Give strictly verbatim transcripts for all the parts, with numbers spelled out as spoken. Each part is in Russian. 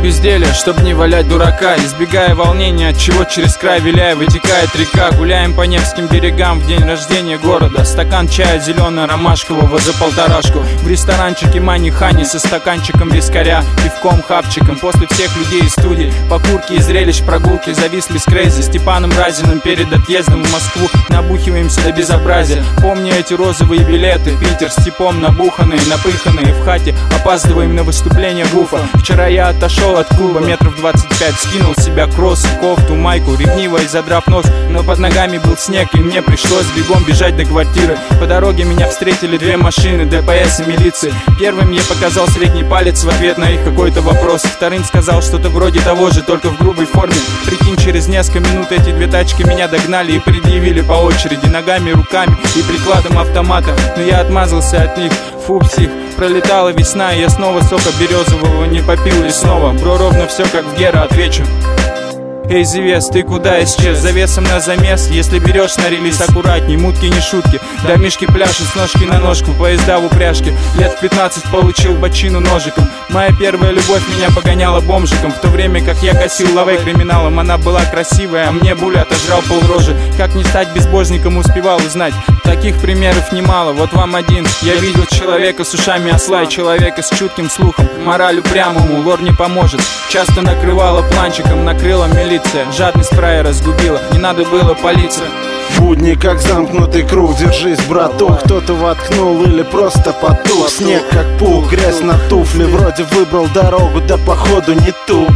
безделия, чтоб не валять дурака. Избегая волнения, от чего через край виляя вытекает река. Гуляем по Невским берегам в день рождения города. Стакан чая зелено-ромашкового за полторашку. В ресторанчике Мани Хани со стаканчиком вискаря, пивком, хапчиком. После всех людей из студии, покурки и зрелищ прогулки зависли с Крейзи, Степаном Разиным перед отъездом в Москву. Набухиваемся до безобразия. Помню эти розовые билеты. Питер с типом набуханные, напыханные в хате. Опаздываем на выступление Гуфа. Вчера я отошел от клуба метров двадцать пять. Скинул с себя кроссы, кофту, майку, ревниво и задрав нос. Но под ногами был снег, и мне пришлось бегом бежать до квартиры. По дороге меня встретили две машины, ДПС и милиции. Первым мне показал средний палец в ответ на их какой-то вопрос. Вторым сказал что-то вроде того же, только в грубой форме. Прикинь, через несколько минут эти две тачки меня догнали и предъявили по очереди ногами, руками и прикладом автомата. Но я отмазался от них. Фу, псих, пролетала весна, и я снова сока березового не попил лесного. Бро, ровно все как в Гера, отвечу. Эй, Зевес, ты куда исчез? Завесом на замес, если берешь на релиз аккуратней. Мутки не шутки, домишки пляшут с ножки на ножку. Поезда в упряжке, лет в пятнадцать получил бочину ножиком. Моя первая любовь меня погоняла бомжиком. В то время как я косил лавей криминалом, она была красивая, а мне Буля отожрал полрожи. Как не стать безбожником, успевал узнать. Таких примеров немало, вот вам один. Я видел человека с ушами осла и человека с чутким слухом. Мораль упрямому лор не поможет. Часто накрывала планчиком, накрыла милиция. Жадность края разгубила, не надо было палиться. Будни как замкнутый круг, держись, братух. Кто-то воткнул или просто потух. Снег как пух, грязь на туфли. Вроде выбрал дорогу, да походу не ту.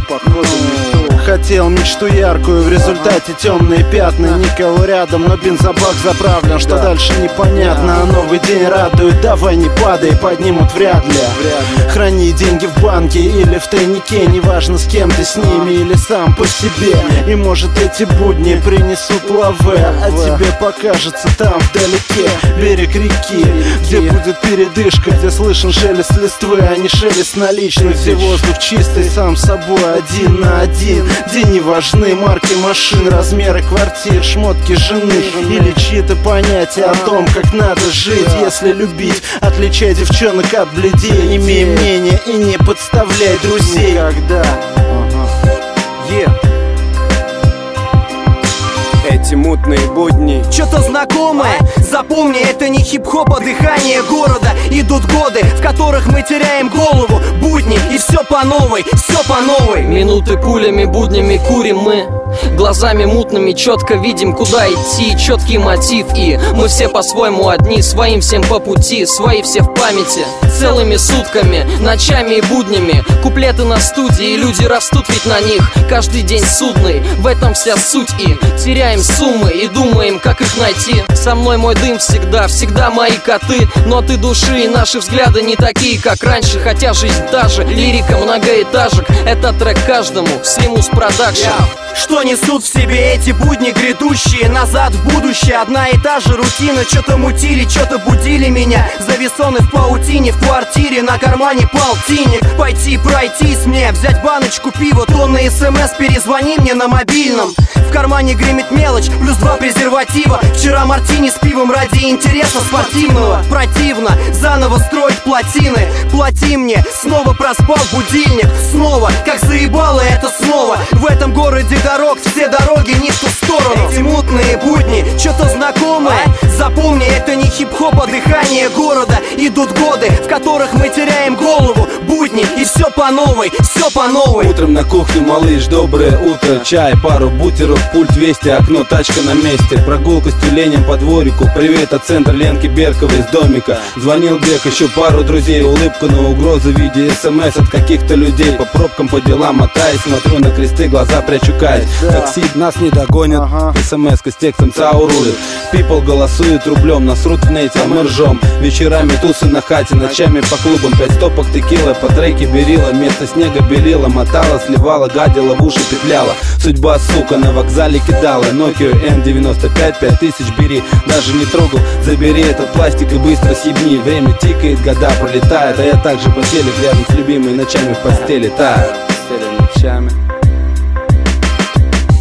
Хотел мечту яркую, в результате темные пятна. Никого рядом, но бензобак заправлен. Что дальше непонятно, а новый день радует. Давай не падай, поднимут вряд ли. Храни деньги в банке или в тайнике. Неважно с кем ты, с ними или сам по себе. И может эти будни принесут лаве, а тебе покажется там вдалеке берег реки, где будет передышка, где слышен шелест листвы, а не шелест наличных. Где воздух чистый, сам собой, один на один. Где не важны марки машин, размеры квартир, шмотки жены или чьи-то понятия о том, как надо жить. Если любить, отличай девчонок от бледей. Имей мнение и не подставляй друзей. Когда yeah. Эти мутные будни что-то знакомое, запомни, это не хип-хоп, а дыхание города. Идут годы, в которых мы теряем голову. Будни, и все по новой, все по новой. Минуты пулями, буднями курим мы. Глазами мутными четко видим, куда идти. Четкий мотив, и мы все по-своему одни. Своим всем по пути, свои все в памяти. Целыми сутками, ночами и буднями. Куплеты на студии, люди растут ведь на них. Каждый день судный, в этом вся суть. И теряем суммы и думаем, как их найти. Со мной мой дым всегда, всегда мои коты. Ноты души и наши взгляды не такие, как раньше. Хотя жизнь та же, лирика многоэтажек. Это трек каждому, Симус Продакшн. Что несут в себе эти будни грядущие? Назад в будущее, одна и та же рутина. Что-то мутили, что-то будили меня. Завесоны в паутине, в квартире, на кармане полтинник. Пойти пройтись мне, взять баночку пива, тонны смс, перезвони мне на мобильном. В кармане гремит мелочь, плюс два презерватива. Вчера мартини с пивом ради интереса спортивного. Противно заново строить плотины. Плати мне, снова проспал будильник. Снова, как заебало это снова. В этом городе дорог, все дороги не в ту сторону. Эти мутные будни, что-то знакомое. Запомни, это не хип-хоп, а дыхание города. Идут годы, в которых мы теряем голову. Будни, и все по новой, все по новой. Утром на кухне, малыш, доброе утро. Чай, пару бутеров, пульт вести, окно, тачка на месте. Прогулка с тюленем по дворику. Привет от центра Ленки Берковой из домика. Звонил Бек, еще пару друзей. Улыбку на угрозу в виде смс от каких-то людей. По пробкам, по делам мотаюсь, смотрю на кресты, глаза прячу каюсь. Такси нас не догонят, ага. смс-ка с текстом ЦАУ рулит. People голосуют рублем, насрут в нете, а мы ржем. Вечерами тусы на хате, ночами по клубам. Пять стопок текила, по треке берила. Вместо снега белила, мотала, сливала, гадила, в уши петляла. Судьба, сука, на вокзале кидала. Nokia эн девяносто пять, пять тысяч бери. Даже не трогал, забери этот пластик и быстро съебни. Время тикает, года пролетает, а я также по телек рядом с любимой, ночами в постели таю. Ночами.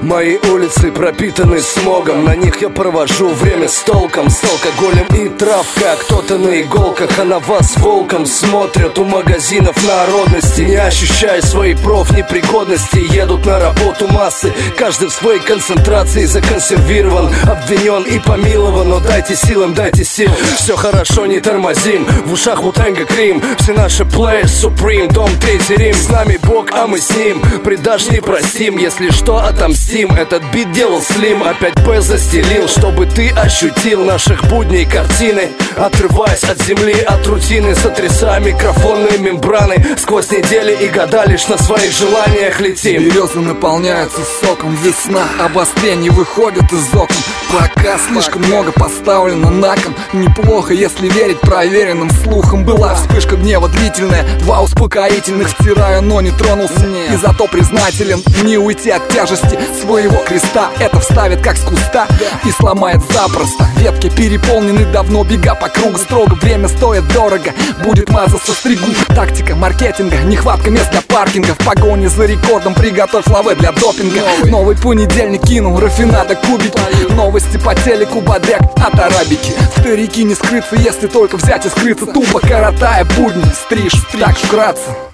Мои улицы пропитаны смогом, на них я провожу время с толком, с алкоголем и травка. Кто-то на иголках, а на вас волком смотрят у магазинов народности. Не ощущая своей профнепригодности, едут на работу массы. Каждый в своей концентрации законсервирован, обвинен и помилован. Но дайте силам, дайте сил, все хорошо, не тормозим. В ушах Wu-Tang Крим, все наши players Supreme. Дом третий Рим, с нами Бог, а мы с ним. Предашь, не простим, если что, отомстим. Этот бит делал Слим, опять П застелил, чтобы ты ощутил наших будней картины. Отрываясь от земли, от рутины, сотрясая микрофонные мембраны. Сквозь недели и года лишь на своих желаниях летим. Березы наполняются соком, весна, обострение выходит из окон. Пока слишком много поставлено на кон. Неплохо, если верить проверенным слухам. Была вспышка гнева длительная, два успокоительных втираю, но не тронулся. И зато признателен, не уйти от тяжести своего креста. Это вставит как с куста и сломает запросто. Ветки переполнены давно, бега по кругу строго. Время стоит дорого, будет мазаться стригу. Тактика маркетинга, нехватка мест для паркинга. В погоне за рекордом приготовь лавы для допинга. Новый, Новый понедельник кинул, рафинада кубики. Новости по телеку, бодяк от арабики. Старики не скрыться, если только взять и скрыться. Тупо коротая будни, стриж, так вкратце.